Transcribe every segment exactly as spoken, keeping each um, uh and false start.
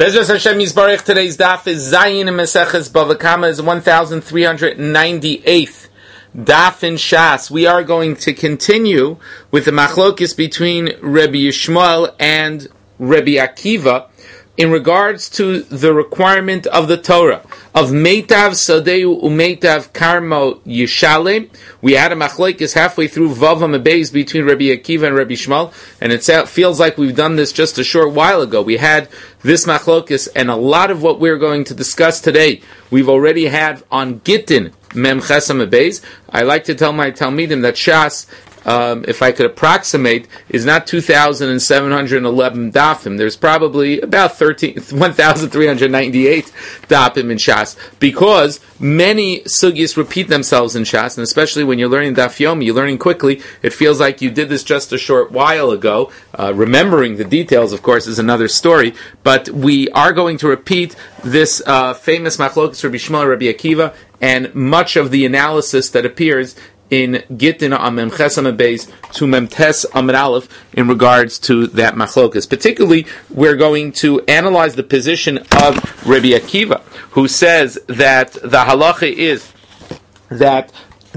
Bezras Hashem Yisbarach. Today's daf is Zayin and Meseches Bava Kama is one thousand three hundred ninety-eighth daf in Shas. We are going to continue with the machlokis between Rabbi Yishmael and Rabbi Akiva in regards to the requirement of the Torah of Meitav Sadeu Umeitav Karmo Yishalem. We had a machlokes halfway through Vavam Abeis between Rabbi Akiva and Rabbi Yishmael, and it feels like we've done this just a short while ago. We had this machlokes, and a lot of what we're going to discuss today we've already had on Gittin Mem Chesam Abeis. I like to tell my Talmidim that Shas, Um, if I could approximate, is not two thousand seven hundred eleven dafim. There's probably about one thousand three hundred ninety-eight dafim in Shas, because many sugyas repeat themselves in Shas, and especially when you're learning daf yomi, you're learning quickly. It feels like you did this just a short while ago. Uh, remembering the details, of course, is another story, but we are going to repeat this uh, famous machlokes Rabbi Yishmael, Rabbi Akiva, and much of the analysis that appears in Gittin Amem Chesam Beis to Memtes Amid Aleph in regards to that machlokas. Particularly, we're going to analyze the position of Rabbi Akiva, who says that the halacha is that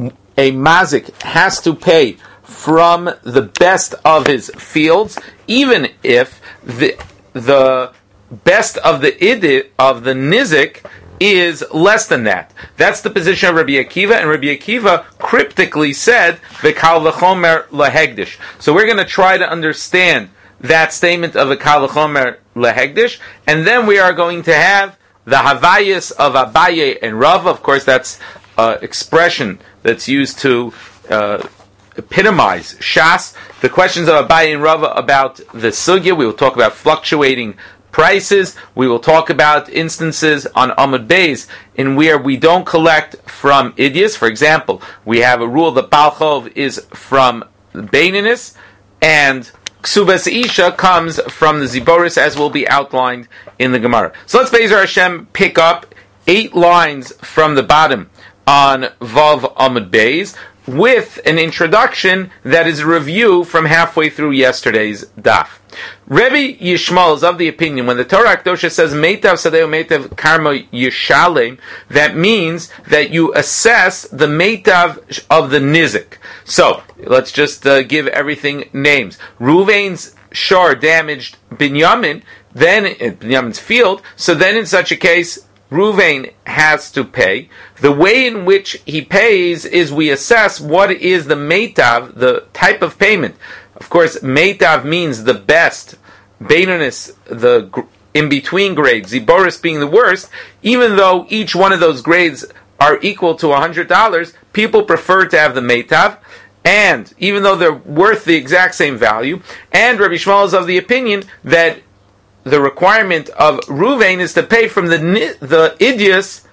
a mazik has to pay from the best of his fields, even if the the best of the idit of the nizik is less than that. That's the position of Rabbi Akiva, and Rabbi Akiva cryptically said v'kal v'chomer lahegdish. So we're going to try to understand that statement of v'kal v'chomer lahegdish, and then we are going to have the havayas of Abaye and Rava. Of course, that's an expression that's used to uh, epitomize Shas. The questions of Abaye and Rava about the sugya. We will talk about fluctuating prices. We will talk about instances on Amud Beis in where we don't collect from Idyas. For example, we have a rule that Baal Chov is from Beininis, and Ksubas Isha comes from the Ziboris, as will be outlined in the Gemara. So let's Be'ezer Hashem pick up eight lines from the bottom on Vav Amud Beis with an introduction that is a review from halfway through yesterday's daf. Rabbi Yishmael is of the opinion when the Torah Kedosha says Meitav Sadeu Meitav Karmo Yishalem, that means that you assess the Meitav of the Nizik. So let's just uh, give everything names. Ruvain's shor damaged Binyamin, then in Binyamin's field. So then in such a case, Ruvain has to pay. The way in which he pays is we assess what is the Meitav, the type of payment. Of course, Meitav means the best, Beinonis, the in-between grade, Ziboris being the worst. Even though each one of those grades are equal to one hundred dollars, people prefer to have the Meitav, and even though they're worth the exact same value, and Rabbi Yishmael is of the opinion that the requirement of Ruvain is to pay from the the idyas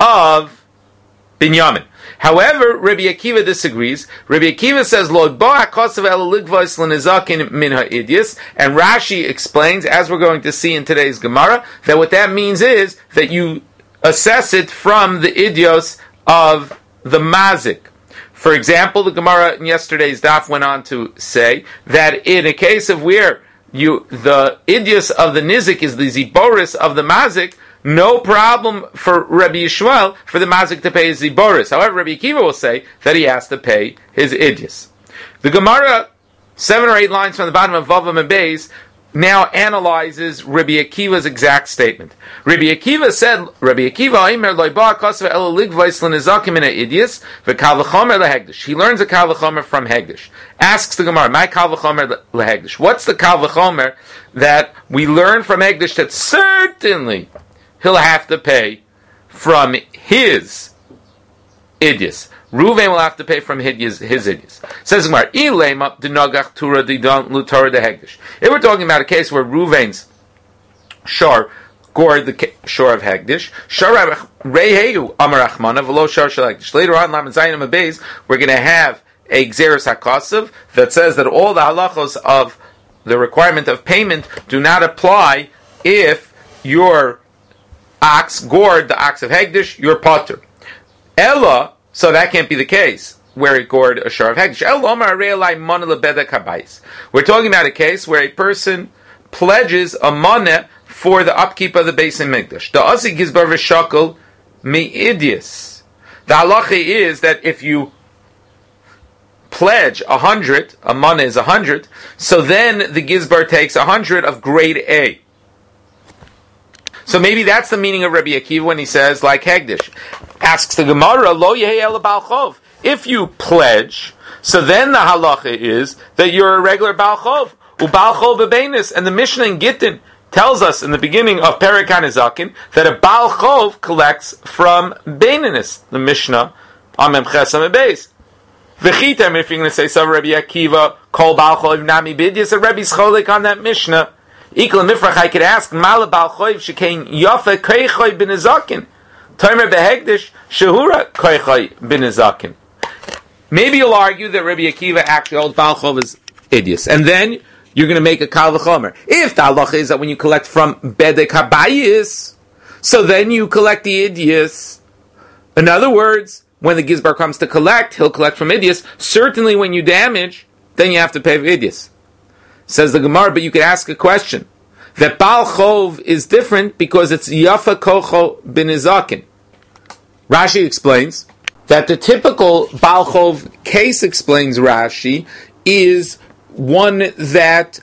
of Binyamin. However, Rabbi Akiva disagrees. Rabbi Akiva says, "Lo ba hakosav el ligvos l'nizakin min haidyas," and Rashi explains, as we're going to see in today's Gemara, that what that means is that you assess it from the idyos of the mazik. For example, the Gemara in yesterday's daf went on to say that in a case of where you the idyos of the nizik is the ziboris of the mazik, no problem for Rabbi Yishmael for the mazik to pay his ziboris. However, Rabbi Akiva will say that he has to pay his idyos. The Gemara, seven or eight lines from the bottom of Vavam and Beis, now analyzes Rabbi Akiva's exact statement. Rabbi Akiva said, Rabbi Akiva, Aimer loiba kosva el ligvais l'nizakim in idyos v'kal v'chomer lehegdish. He learns a kal v'chomer from Hegdish. Asks the Gemara, my kal v'chomer lehegdish. What's the kal v'chomer that we learn from Hegdish that certainly he'll have to pay from his idyos? Ruvain will have to pay from his, his idyos. Says Gemara, Ilema dinagach tura didon lutora de Hegdish. If we're talking about a case where Ruvain's shor gored the shor of Hegdish, shor reheyu amar achmana v'lo shor shel Hegdish. Later on, Lamed Zayin Amud Beis, we're going to have a Gzeres HaKosav that says that all the halachos of the requirement of payment do not apply if your ox gored the ox of Hegdish, you're potter. Ella, so that can't be the case where it gored a shor of Hegdish. We're talking about a case where a person pledges a moneh for the upkeep of the Beis Hamikdash. The Asi Gizbar v'Shakel mi'idius. The halacha is that if you pledge a hundred, a mana is a hundred, so then the Gizbar takes a hundred of grade A. So maybe that's the meaning of Rabbi Akiva when he says, like Hegdish. Asks the Gemara, Lo Yehei Ela Baal Chov. If you pledge, so then the halacha is that you're a regular Baal Chov. U'Baal Chov b'Beinis. And the Mishnah in Gittin tells us in the beginning of Perek HaNezakin that a Baal Chov collects from Beininis. The Mishnah, Amem Chesam Beis. V'chitem, if you're going to say so, Rabbi Akiva, Kol Baal Chov Nami Bidiyas, a Rabbi's Cholik on that Mishnah. Ikla Mifrach, I could ask, Mala Baal Chov Shekein Yofa Koichoy B'Nezakin. Tomer Behegdish Shehura Koichoy B'Nezakin. Maybe you'll argue that Rabbi Akiva actually holds Baal Chov is idios. And then you're going to make a Kal V'chomer. If the halacha is that when you collect from Bedek HaBayis, so then you collect the idios. In other words, when the Gizbar comes to collect, he'll collect from idios. Certainly when you damage, then you have to pay for idios. Says the Gemara, but you could ask a question. That Baal Chov is different because it's Yafa Kocho B'Nezakin. Rashi explains that the typical Baal Chov case, explains Rashi, is one that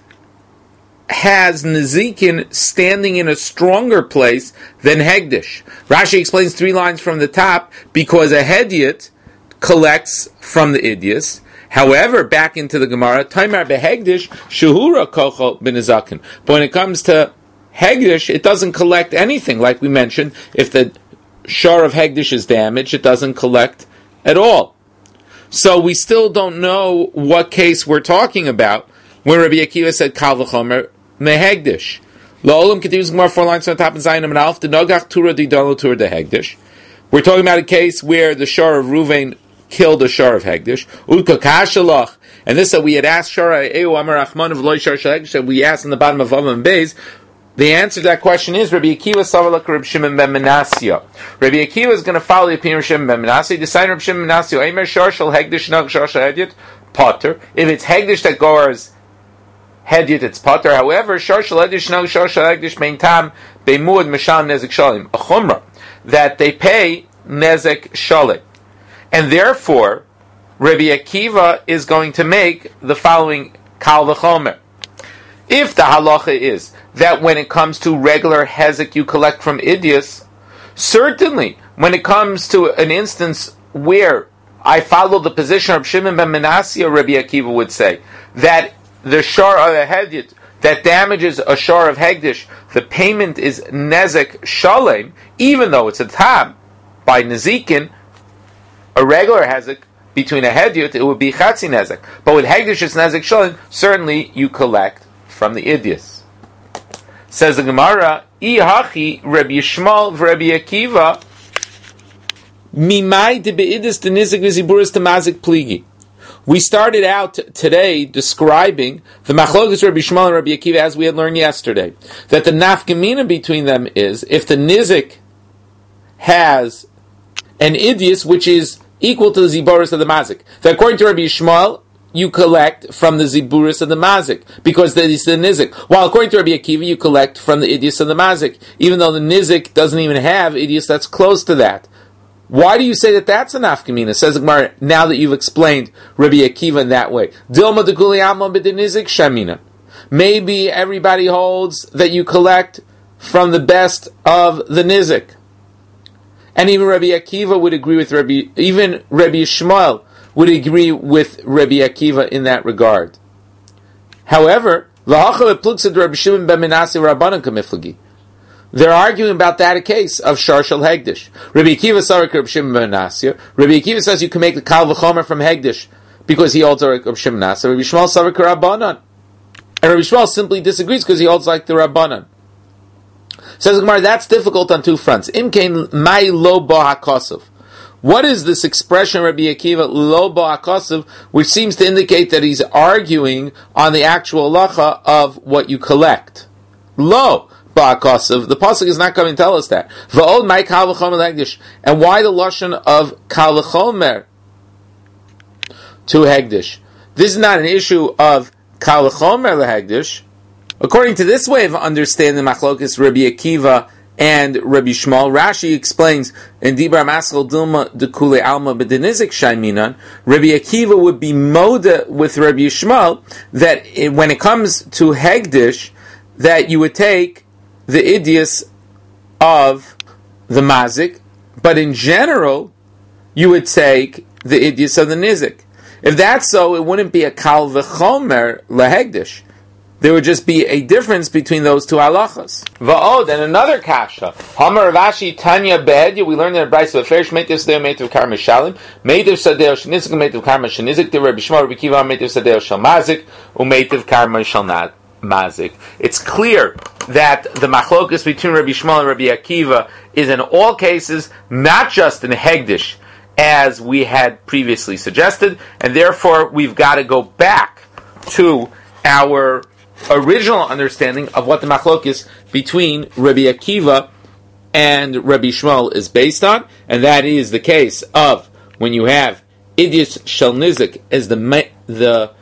has Nezikin standing in a stronger place than Hegdish. Rashi explains three lines from the top, because a Hediot collects from the Idios. However, back into the Gemara, Taimar behegdish shehura kocho b'nezakin. But when it comes to hegdish, it doesn't collect anything. Like we mentioned, if the shar of hegdish is damaged, it doesn't collect at all. So we still don't know what case we're talking about when Rabbi Akiva said kal v'chomer mehegdish. La'olam continues Gemara four lines on the top and Zayin and Alf the nogach tura didalo tura de hegdish. We're talking about a case where the shar of Ruvain killed a shar of hegdish. Ulka and this that we had asked Shara Eu Amar Achman of Loy Shar Hegdish, that we asked in the bottom of Avam Beis. The answer to that question is Rabbi Akiva Savalak Rabbi Shimon ben Menasya. Rabbi Akiva is going to follow the opinion of Shimon ben Menasya. Decided Rabbi Shimon ben Menasya Eimer Shar Shal Hegdish Nag Shar Shal Hediot Potter. If it's hegdish that goes Hediot, it's Potter. However, Shar Shal Hedish Nag Shar Shal Hegdish Mein Tam Beimud Misham Nezek Shalim a Chumrah that they pay Nezek Shalim. And therefore, Rabbi Akiva is going to make the following Kal V'chomer. If the halacha is that when it comes to regular hezek you collect from idios, certainly when it comes to an instance where I follow the position of Shimon ben Menasya, Rabbi Akiva would say that the shar of a hediot that damages a shar of hegdish, the payment is nezek shalem, even though it's a tab by nezikin. A regular hezek between a hediot, it would be chatzi nezek. But with hegdish, it's nezek shalom. Certainly, you collect from the idios. Says the Gemara, Ihachi Rabbi Yishmael v'Rabbi Akiva mimai de beidis de nizik v'ziburis de mazik pligi. We started out today describing the machlokas Rabbi Yishmael and Rabbi Akiva as we had learned yesterday. That the nafkamina between them is if the nizik has an idios which is equal to the ziburis of the mazik. That according to Rabbi Yishmael, you collect from the ziburis of the mazik because that is the nizik. While according to Rabbi Akiva, you collect from the idios of the mazik, even though the nizik doesn't even have idios that's close to that. Why do you say that that's an afkamina? Says the Gemara, now that you've explained Rabbi Akiva in that way. Dilma de kuli amma b'denizik shamina. Maybe everybody holds that you collect from the best of the nizik. And even Rabbi Akiva would agree with Rabbi, even Rabbi Yishmael would agree with Rabbi Akiva in that regard. However, they're arguing about that a case of Shar Shal Hegdish. Rabbi Akiva sarik Rabbi Shimon ben Menasya. Rabbi Akiva says you can make the Kal V'chomer from Hegdish because he holds like Rabbi Shimon ben Menasya. Rabbi Yishmael sarik Rabbanan. And Rabbi Yishmael simply disagrees because he holds like the Rabbanan. Says the Gemara, that's difficult on two fronts. Imkein mai lo bo hakosov. What is this expression, Rabbi Akiva, lo bo hakosov, which seems to indicate that he's arguing on the actual halacha of what you collect? Lo bo hakosov. The pasuk is not coming to tell us that. V'od mai kal v'chomer hegdish. And why the lashon of kal v'chomer to hegdish? This is not an issue of kal v'chomer hegdish. According to this way of understanding Machlokes Rabbi Akiva and Rabbi Shmuel, Rashi explains in Dibra Maskal Dilma de Kule Alma Bedenizik Shaiminan, Rabbi Akiva would be moda with Rabbi Shmuel that it, when it comes to Hegdish, that you would take the idios of the mazik, but in general, you would take the idios of the nizik. If that's so, it wouldn't be a kal v'chomer lehegdish. There would just be a difference between those two halachas. Va'od, and another kasha. Hamar Ravashi Tanya Be'edya, we learned in the Brayso, Ferish Meitiv Sadeo Meitiv Karma Shalim, Meitiv Sadeo Shenizik, Meitiv Karma Shenizik, the Rabbi Shmuel, Rabbi Kiva, Meitiv Sadeo Shal Mazik, Umeitiv Karma Shal Mazik. It's clear that the machlokus between Rabbi Shmuel and Rabbi Akiva is in all cases, not just in Hegdish, as we had previously suggested, and therefore we've got to go back to our original understanding of what the machlokes between Rabbi Akiva and Rabbi Shmuel is based on, and that is the case of when you have idios shel nizik as the the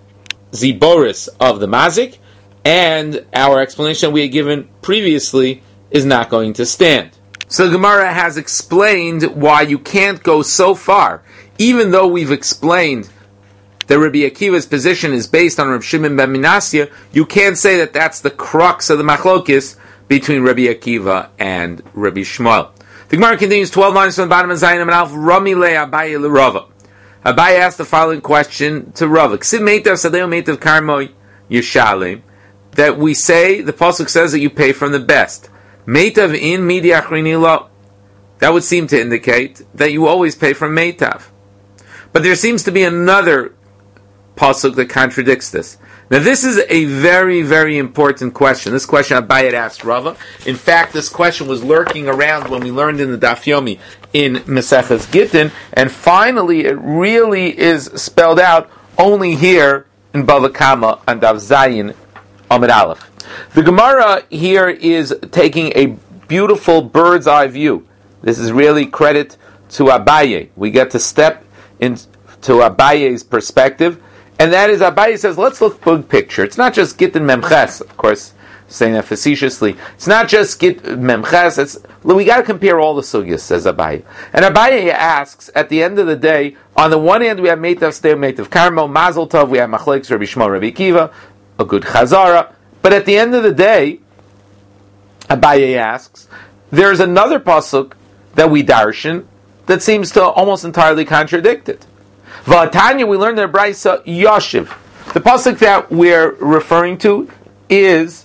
ziboris of the mazik, and our explanation we had given previously is not going to stand. So the Gemara has explained why you can't go so far, even though we've explained that Rabbi Akiva's position is based on Rabbi Shimon ben Minasya. You can't say that that's the crux of the machlokes between Rabbi Akiva and Rabbi Shmuel. The Gemara continues twelve lines from the bottom of Zayin and Alf. Rami le Abaye le Rava. Abaye asked the following question to Rava: Ksiv meitav sadeu meitav karmoi yishalim. That we say the pasuk says that you pay from the best. Meitav in midi achrini lo. That would seem to indicate that you always pay from meitav. But there seems to be another pasuk that contradicts this. Now this is a very, very important question. This question Abaye had asked Rava. In fact, this question was lurking around when we learned in the Daf Yomi in Maseches Gittin, and finally it really is spelled out only here in Bava Kama and Daf Zayin Amid Aleph. The Gemara here is taking a beautiful bird's eye view. This is really credit to Abaye. We get to step into Abaye's perspective. And that is, Abaye says, let's look big picture. It's not just Gittin Memches, of course, saying that facetiously. It's not just Git Memches. It's we got to compare all the sugyas, says Abaye. And Abaye asks, at the end of the day, on the one hand we have Meitav Steu, Meitav Karmo, Mazel Tov, we have Machlekes, Rabbi Shmuel, Rabbi Akiva, a good Chazara. But at the end of the day, Abaye asks, there's another pasuk that we darshan that seems to almost entirely contradict it. V'atanya, we learned in the Brayso Yoshiv. The pasuk that we're referring to is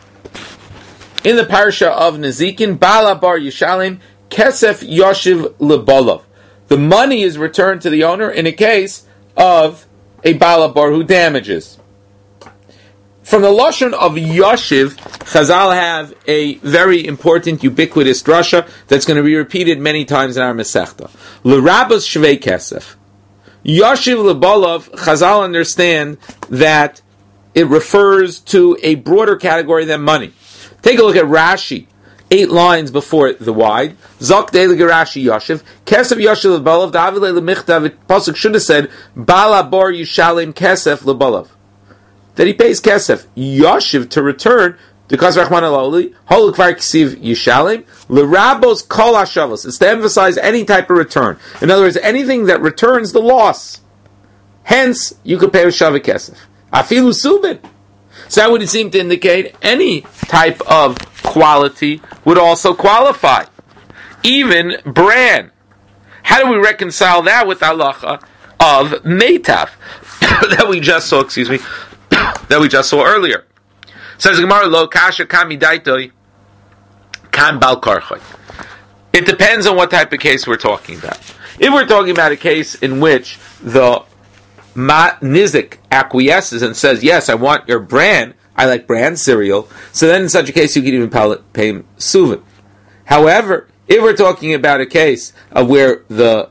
in the parasha of Nezikin, Bala bar Yishalim, Kesef Yoshiv lebolov. The money is returned to the owner in a case of a Bala bar who damages. From the lashon of Yoshiv, Chazal have a very important, ubiquitous drasha that's going to be repeated many times in our Masechta. L'rabos shvei kesef. Yoshiv lebolov, Chazal understand that it refers to a broader category than money. Take a look at Rashi, eight lines before the wide. Zok de'elig Rashi Yoshiv. Kesef Yoshiv lebolov, da'avile lemichtav, pasuk should have said, Bala bar Yishalim kesef lebolov. That he pays kesef Yoshiv to return to Kasrachman Aloli, Holukvar Ksiv Yishalim, L'Rabos Kol Hashavos. It's to emphasize any type of return. In other words, anything that returns the loss. Hence, you could pay with Shavik Kesef. Afilu Subin. So that would seem to indicate any type of quality would also qualify. Even bran. How do we reconcile that with halacha of Meitav that we just saw, excuse me, that we just saw earlier? Says the Gemara, Lo kasha kami daitoi kan bal karchoy. It depends on what type of case we're talking about. If we're talking about a case in which the ma nizik acquiesces and says, yes, I want your bran, I like bran cereal, so then in such a case you can even pay him suvin. However, if we're talking about a case of where the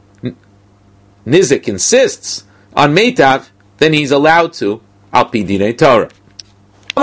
nizik insists on meitav, then he's allowed to al pi dinei Torah. The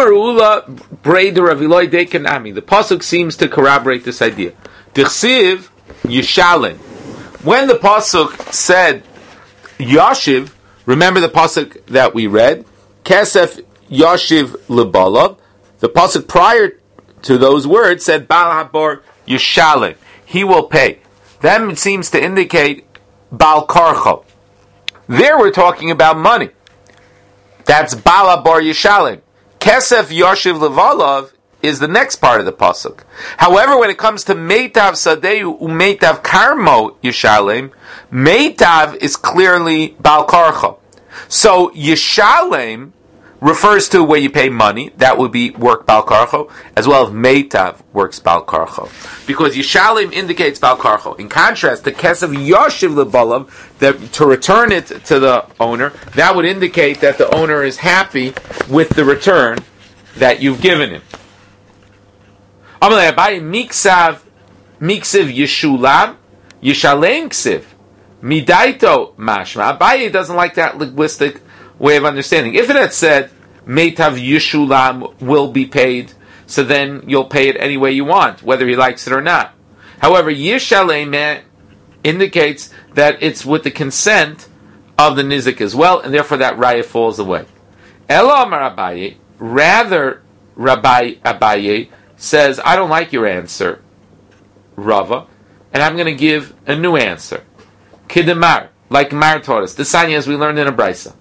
pasuk seems to corroborate this idea. Dichsiv Yishalin. When the pasuk said Yoshiv, remember the pasuk that we read, Kesef yashiv lebalav. The pasuk prior to those words said Baal Habor Yishalem. He will pay. That seems to indicate Baal Karcho. There we're talking about money. That's Baal Habor Yishalem. Kesef Yashiv Levalav is the next part of the pasuk. However, when it comes to Meitav Sadeu Umeitav Karmo Yishalem, Meitav is clearly Baal Karcho. So Yishalem refers to where you pay money. That would be work Baal Karcho, as well as Meitav works Baal Karcho. Because Yishalem indicates Baal Karcho. In contrast, the Kesef Yashiv Lebalav, that to return it to the owner, that would indicate that the owner is happy with the return that you've given him. Amalei Abaye Miksav Miksiv Yishulam Yishalem Ksiv Midaito Mashma. Abaye doesn't like that linguistic way of understanding. If it had said Meitav Yishulam will be paid, so then you'll pay it any way you want, whether he likes it or not. However, Yishalem indicates that it's with the consent of the nizik as well, and therefore that raya falls away. Ela Amar Abaye, rather Rabbi Abaye says, I don't like your answer, Rava, and I'm going to give a new answer. Kidemar, like Mar taught us, the Sanya as we learned in a Brisa.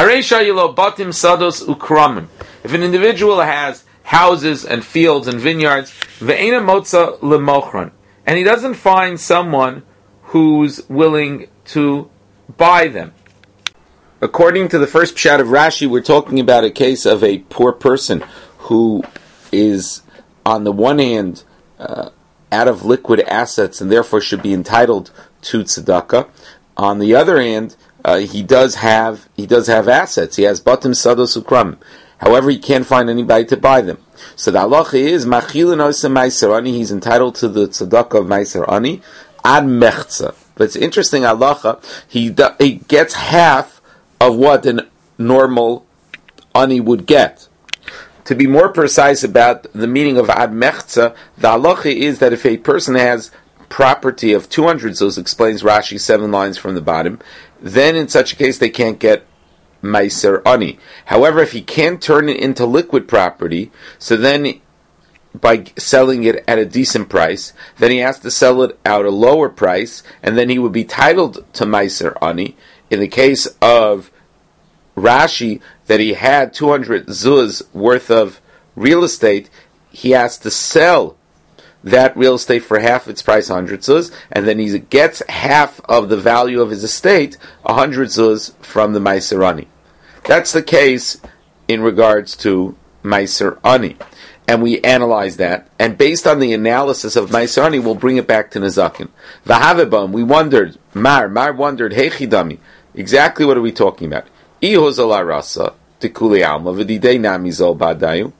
If an individual has houses and fields and vineyards, and he doesn't find someone who's willing to buy them. According to the first pshat of Rashi, we're talking about a case of a poor person who is, on the one hand, uh, out of liquid assets and therefore should be entitled to tzedakah. On the other hand, Uh, he does have he does have assets. He has batim sados ukram. However, he can't find anybody to buy them. So the halacha is machilin osa meiser ani. He's entitled to the tzedakah of meiser ani ad mechza. But it's interesting halacha. He do, he gets half of what a normal ani would get. To be more precise about the meaning of ad mechza, the halacha is that if a person has property of two hundred zuz, explains Rashi seven lines from the bottom, then in such a case they can't get Meiser Ani. However, if he can't turn it into liquid property, so then by selling it at a decent price, then he has to sell it at a lower price, and then he would be titled to Meiser Ani. In the case of Rashi, that he had two hundred zuz worth of real estate, he has to sell that real estate for half its price, one hundred zuz, and then he gets half of the value of his estate, one hundred zuz, from the Meiser Ani. That's the case in regards to Meiser Ani. And we analyze that, and based on the analysis of Meiser Ani, we'll bring it back to Nezakin. V'havebam, we wondered, Mar, Mar wondered, hey chidami, exactly what are we talking about? Ihozala rasa, tikuli alma, v'didei nami zol badayu.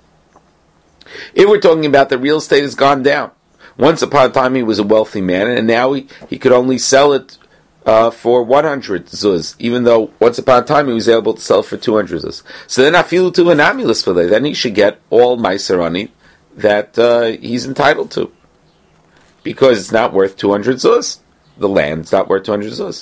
If we're talking about the real estate has gone down. Once upon a time he was a wealthy man, and now he, he could only sell it uh, for one hundred zuz, even though once upon a time he was able to sell it for two hundred zuz. So then afilu tu an amulis for then he should get all Meiser Ani that uh, he's entitled to. Because it's not worth two hundred zuz. The land's not worth two hundred zuz.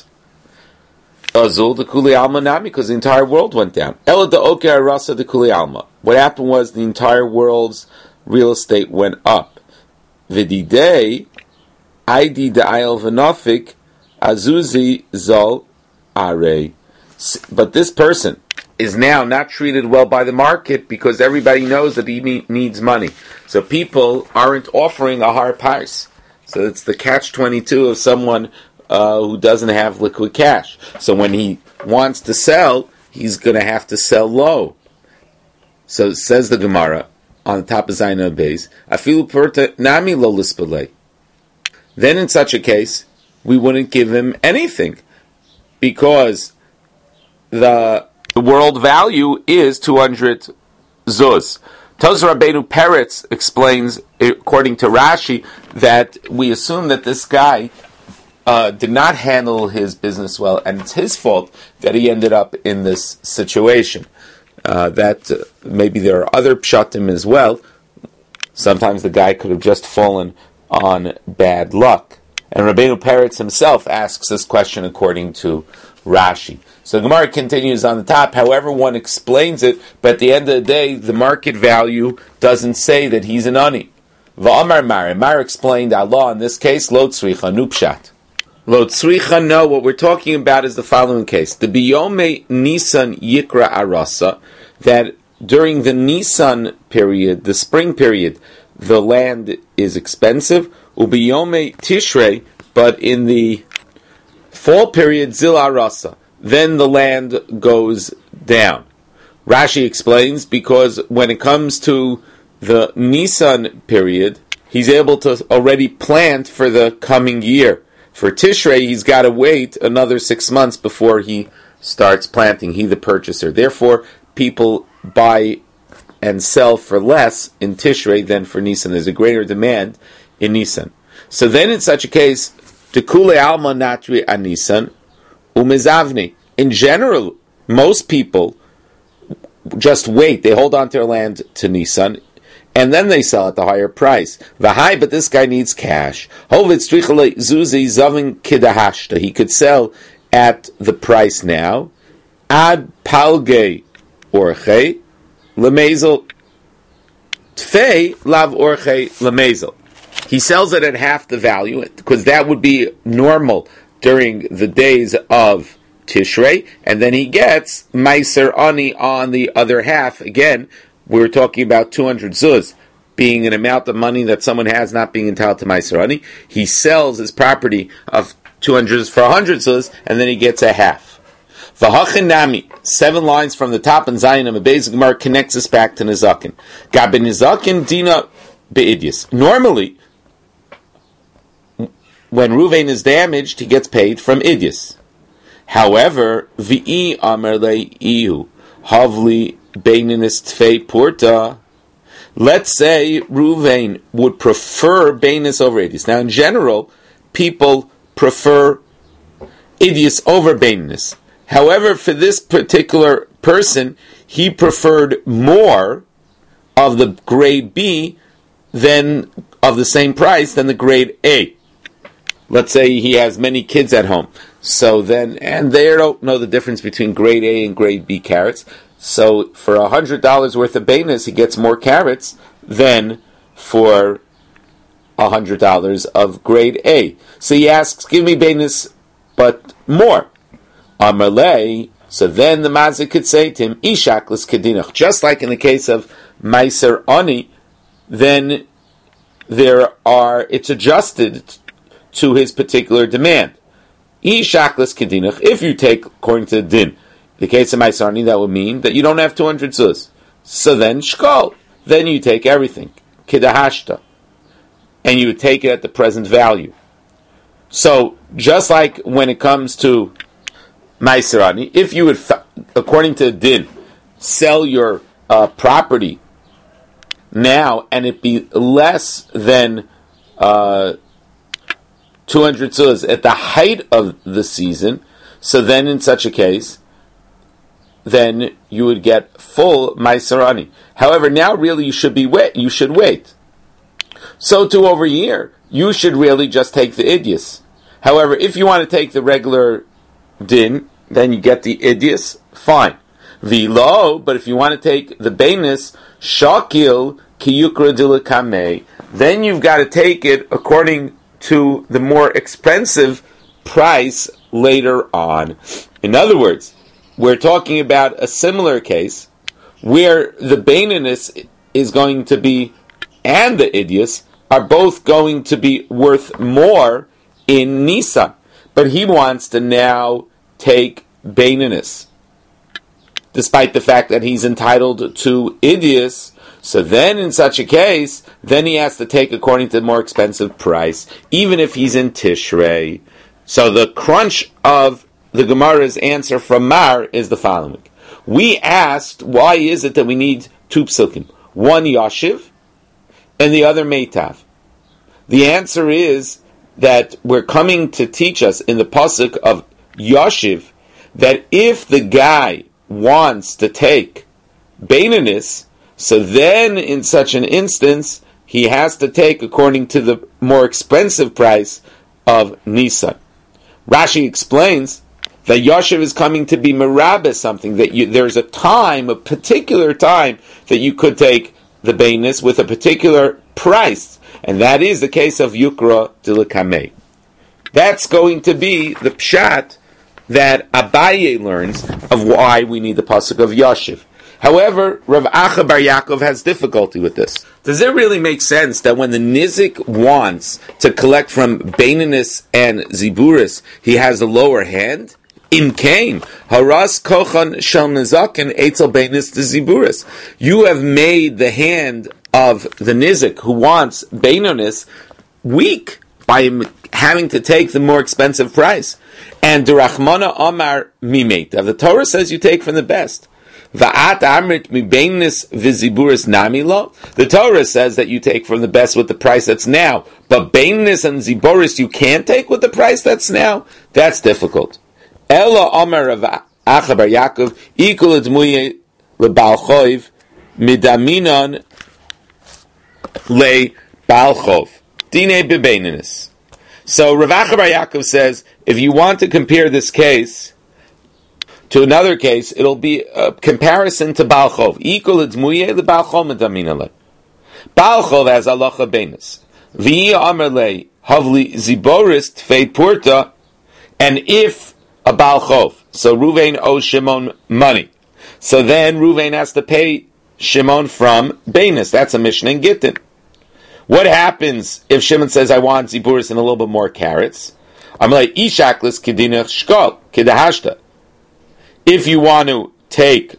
Azul de kuli alma nami, because the entire world went down. Ela de oke arasa de kuli alma. What happened was the entire world's real estate went up. Vididei, aidi de ayel v'nafik, azuzi zol are. But this person is now not treated well by the market because everybody knows that he needs money. So people aren't offering a higher price. So it's the catch twenty-two of someone uh, who doesn't have liquid cash. So when he wants to sell, he's going to have to sell low. So says the Gemara on the top of Zayin Beis, afilu perta nami lo lispelei. Then in such a case, we wouldn't give him anything because the the world value is two hundred zuz. Toz Rabbeinu Peretz explains, according to Rashi, that we assume that this guy uh, did not handle his business well, and it's his fault that he ended up in this situation. Uh, that uh, maybe there are other pshatim as well. Sometimes the guy could have just fallen on bad luck. And Rabbeinu Peretz himself asks this question according to Rashi. So the Gemara continues on the top, however one explains it, but at the end of the day, the market value doesn't say that he's an ani. V'amar Mar, Mar explained Allah in this case, lo tzricha, nupshat. Lo tzricha, no, what we're talking about is the following case. The biyome Nisan yikra arasa, that during the Nisan period, the spring period, the land is expensive, ubiyome Tishrei, but in the fall period, zil arasa, then the land goes down. Rashi explains, because when it comes to the Nisan period, he's able to already plant for the coming year. For Tishrei, he's got to wait another six months before he starts planting, he the purchaser. Therefore, people buy and sell for less in Tishrei than for Nisan. There's a greater demand in Nisan. So then in such a case, Tekule alma natri anisan umizavni. In general, most people just wait. They hold on to their land to Nisan, and then they sell at the higher price. V'hai, but this guy needs cash. Hovit zuzi zavin kidahashta. He could sell at the price now. Ad palge orche lemezel tfei lav orche lemezel. He sells it at half the value, because that would be normal during the days of Tishrei, and then he gets Meiser Ani on the other half. Again, we were talking about two hundred zuz being an amount of money that someone has not being entitled to Meiser Ani. He sells his property of two hundred for one hundred zuz, and then he gets a half. V'hachin nami, seven lines from the top, and Zion and Beis Gemara connects us back to Nizakin. Gabe Nizakin dina be'idyas. Normally, when Ruvain is damaged, he gets paid from idyas. However, v'i amer le'ihu havli beininis tfei purta. Let's say Ruvain would prefer beinis over idyas. Now, in general, people prefer idyas over beinis. However, for this particular person, he preferred more of the grade B than of the same price than the grade A. Let's say he has many kids at home. So then, and they don't know the difference between grade A and grade B carrots. So for one hundred dollars worth of beinis, he gets more carrots than for one hundred dollars of grade A. So he asks, give me beinis, but more. Amalei, so then the mazik could say to him, Ishaklis kedinach. Just like in the case of Meiser Ani, then there are, it's adjusted to his particular demand. Ishaklis kedinach, if you take according to the din, the case of Meiser Ani, that would mean that you don't have two hundred zuz. So then shkol, then you take everything, kidahashta, and you would take it at the present value. So just like when it comes to Meiser Ani, if you would, according to the din, sell your uh, property now and it be less than uh, two hundred zuz at the height of the season, so then in such a case, then you would get full Meiser Ani. However, now really you should be wait. You should wait. So too over here, you should really just take the idyas. However, if you want to take the regular din, then you get the idyas, fine. V'lo, but if you want to take the beinis, shakil kiyukra dilakame, then you've got to take it according to the more expensive price later on. In other words, we're talking about a similar case where the beininus is going to be and the idyas are both going to be worth more in Nisan, but he wants to now take beininus, despite the fact that he's entitled to idyas. So then, in such a case, then he has to take according to the more expensive price, even if he's in Tishrei. So the crunch of the Gemara's answer from Mar is the following. We asked, why is it that we need two psukim? One Yashiv, and the other Meitav. The answer is that we're coming to teach us in the pasuk of Yashiv that if the guy wants to take beininus, so then in such an instance he has to take according to the more expensive price of Nisan. Rashi explains that Yashiv is coming to be merabah something, that you, there's a time, a particular time, that you could take the beinus with a particular price, and that is the case of Yukra Dilakameh. That's going to be the pshat that Abaye learns of why we need the pasuk of Yashiv. However, Rav Acha Bar Yaakov has difficulty with this. Does it really make sense that when the Nizik wants to collect from Beininus and Ziburis, he has a lower hand? Im Kain, Haras Kochan Shel Nizakin Eitzel Beininus to Ziburis. You have made the hand of the Nizik who wants Beininus weak by him having to take the more expensive price. And Durachmana Amar Mimeta. The Torah says you take from the best. Va'at amrit mi beinis v'ziburis namilo. The Torah says that you take from the best with the price that's now, but beinis and ziburis you can't take with the price that's now. That's difficult. Ela Amar Rav Acha Bar Yaakov ikul edmuye lebal choiv midaminon le bal chov dine bebeinis. So Rav Acha Bar Yaakov says if you want to compare this case to another case, it'll be a comparison to Baal Chov. Equal Edmuye the Baal Chov medaminale. Baal Chov has halacha beinus. V'i amerle havli ziboris tfei purta. And if a Baal Chov, so Ruvain owes Shimon money, so then Ruvain has to pay Shimon from beinus. That's a Mishnah in Gittin. What happens if Shimon says, I want ziboris and a little bit more carrots? I'm like, Ishaklis kedinach shkol kedahashta. If you want to take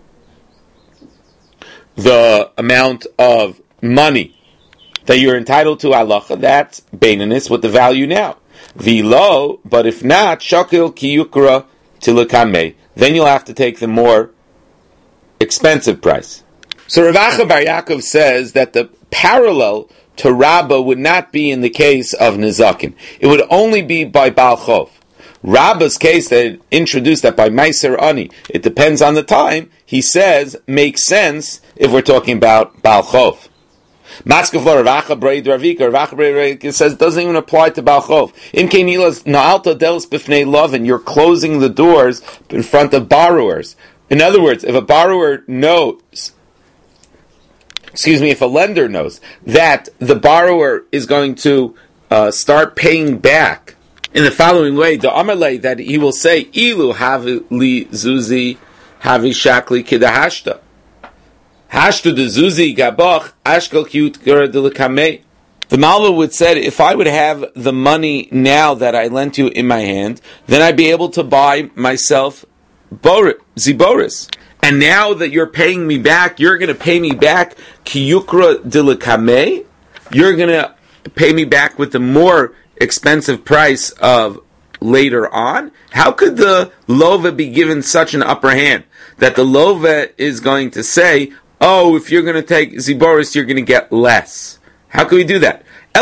the amount of money that you're entitled to halacha, that's beininus with the value now. V'lo, but if not, shakil kiyukra tilakameh, then you'll have to take the more expensive price. So Rav Acha Bar Yaakov says that the parallel to Rabbah would not be in the case of Nizakin. It would only be by Baal Chov. Rabbah's case that introduced that by Meiser Ani, it depends on the time, he says, makes sense if we're talking about Baal Chov. Matzkefla Rav Acha Bar Ravika, Rav Acha Bar Ravika says it doesn't even apply to Baal Chov. In Keinilas, Na'alta Delis B'fnei Lovin, you're closing the doors in front of borrowers. In other words, if a borrower knows, excuse me, if a lender knows that the borrower is going to uh, start paying back in the following way, the Amalei, that he will say, Ilu havi li zuzi havi shakli kidahashta. Hashtu de zuzi gabach ashkel kiut gura de lekamei. The Malva would say, if I would have the money now that I lent you in my hand, then I'd be able to buy myself bor- ziboris. And now that you're paying me back, you're going to pay me back kiyukra de lekamei. You're going to pay me back with the more expensive price of later on. How could the lova be given such an upper hand that the lova is going to say, oh, if you're going to take ziboris, you're going to get less? How can we do that? If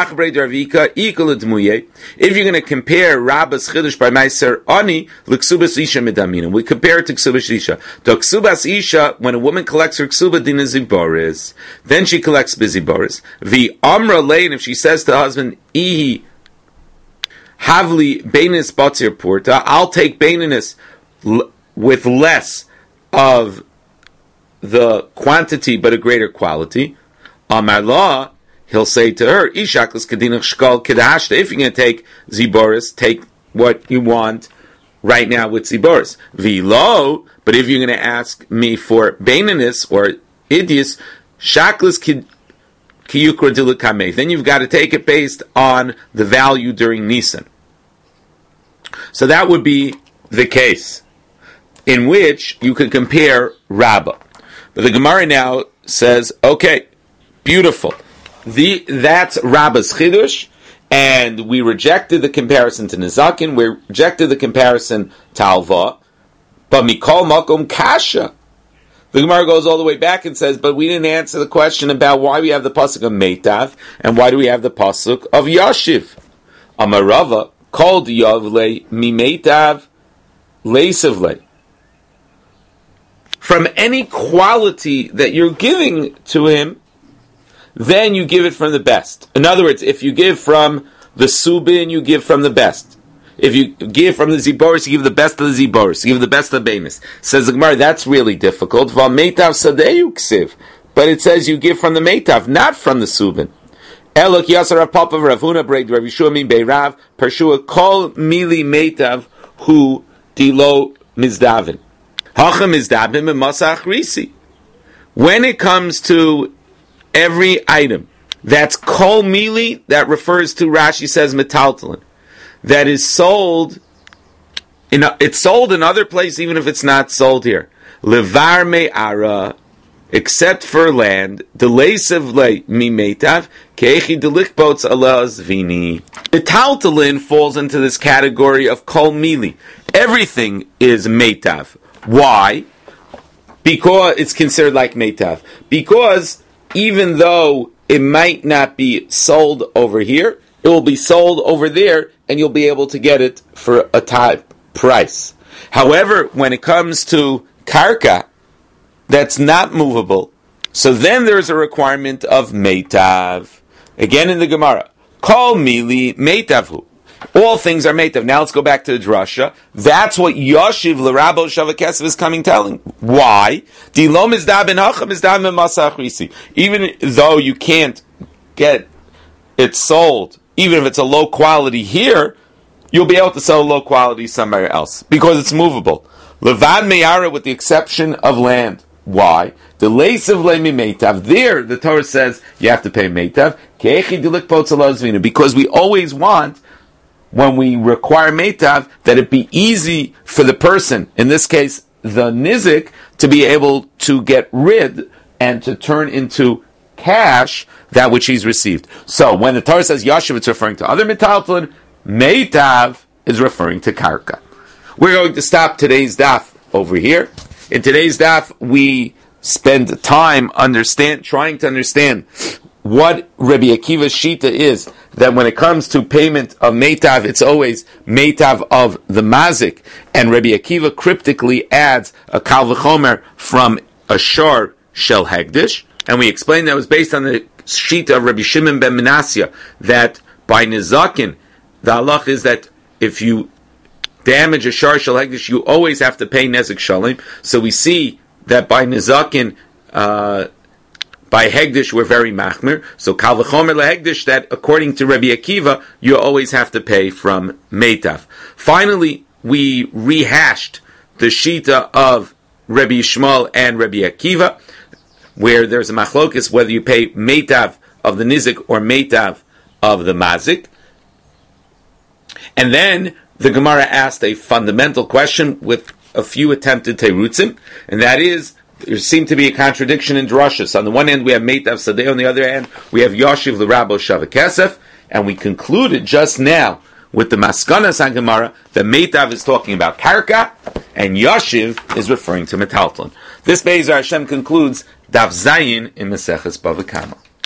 you're going to compare Rabbah's Chiddush by Meiser Ani, l'ksubas isha medamina. We compare it to ksubas isha. To ksubas isha, when a woman collects her ksuba dina ziboris, then she collects biziboris. The amra lane, if she says to her husband, ihi havli beinis batzir purta, I'll take beininus l- with less of the quantity but a greater quality. Amar la, he'll say to her, Ishaklis kadinach shkol kedahashta. If you're going to take ziboris, take what you want right now with ziboris. V'lo, but if you're going to ask me for beininus or idius, shaklis kiyukra dilukameh, then you've got to take it based on the value during Nisan. So that would be the case in which you could compare Rabbah. But the Gemara now says, okay, beautiful. The, that's Rabbah's Chidush, and we rejected the comparison to Nizakin, we rejected the comparison to Alva, but Mikol Makom Kasha. The Gemara goes all the way back and says, but we didn't answer the question about why we have the pasuk of Meitav, and why do we have the pasuk of Yashiv? Amarava, called Yavle, Mi Meitav, Leisavle. From any quality that you're giving to him, then you give it from the best. In other words, if you give from the subin, you give from the best. If you give from the Ziboris, you give the best of the Ziboris, you give the best of the Bemis. Says the Gemara, that's really difficult. V'meitav sadeyu ksiv. But it says you give from the Meitav, not from the Subin. Elok Yasser Rav Papa Ravuna Breid Rav Yeshua Min Beirav Pershua Kol Mili Meitav Hu Dilo Mizdavin. Hacha Mizdavin Masach Risi. When it comes to every item that's Kol Mili, that refers to, Rashi says, Metaltalin, that is sold, in a, it's sold in other places even if it's not sold here. Levar Me'ara, except for land, Delesev Le Mimetav, Kechi Delikbots Alaz Vini. Metaltalin falls into this category of Kol Mili. Everything is Metav. Why? Because it's considered like Meitav. Because even though it might not be sold over here, it will be sold over there, and you'll be able to get it for a type price. However, when it comes to Karka, that's not movable, so then there's a requirement of Meitav. Again in the Gemara, Kol Mili Meitavhu. All things are Meitav. Now let's go back to the drasha. That's what Yoshiv L'Rabo Shavakesef is coming telling. Why? Even though you can't get it sold, even if it's a low quality here, you'll be able to sell low quality somewhere else because it's movable. Levad Me'ara, with the exception of land. Why? The lace of Lemi Meitav. There, the Torah says you have to pay Meitav. Because we always want, when we require Meitav, that it be easy for the person, in this case, the Nizik, to be able to get rid and to turn into cash that which he's received. So, when the Torah says Yashiv, it's referring to other Metaltalin. Meitav is referring to Karka. We're going to stop today's daf over here. In today's daf, we spend time understand, trying to understand what Rabbi Akiva's Shita is, that when it comes to payment of Meitav, it's always Meitav of the Mazik, and Rabbi Akiva cryptically adds a Kal V'chomer from a Shor Shel Hegdish, and we explained that it was based on the Shita of Rabbi Shimon ben Menasya, that by Nizakin, the halach is that if you damage a Shor Shel Hegdish, you always have to pay Nezek Shalim. So we see that by Nizakin, uh, by Hegdish, we're very machmir. So Kal V'chomer LeHegdish, that according to Rabbi Akiva, you always have to pay from Meitav. Finally, we rehashed the Shita of Rabbi Yishmael and Rabbi Akiva, where there's a machlokes whether you pay Meitav of the Nizik or Meitav of the Mazik. And then the Gemara asked a fundamental question with a few attempted terutzim, and that is, there seemed to be a contradiction in drashas. On the one hand, we have Meitav Sadeh, on the other hand, we have Yoshiv L'Rabo Shavakesef, and we concluded just now with the Maskanas on Gemara that Meitav is talking about Karka, and Yoshiv is referring to Metaltalin. This Be'ezer Hashem concludes Daf Zayin in Maseches Bava Kama.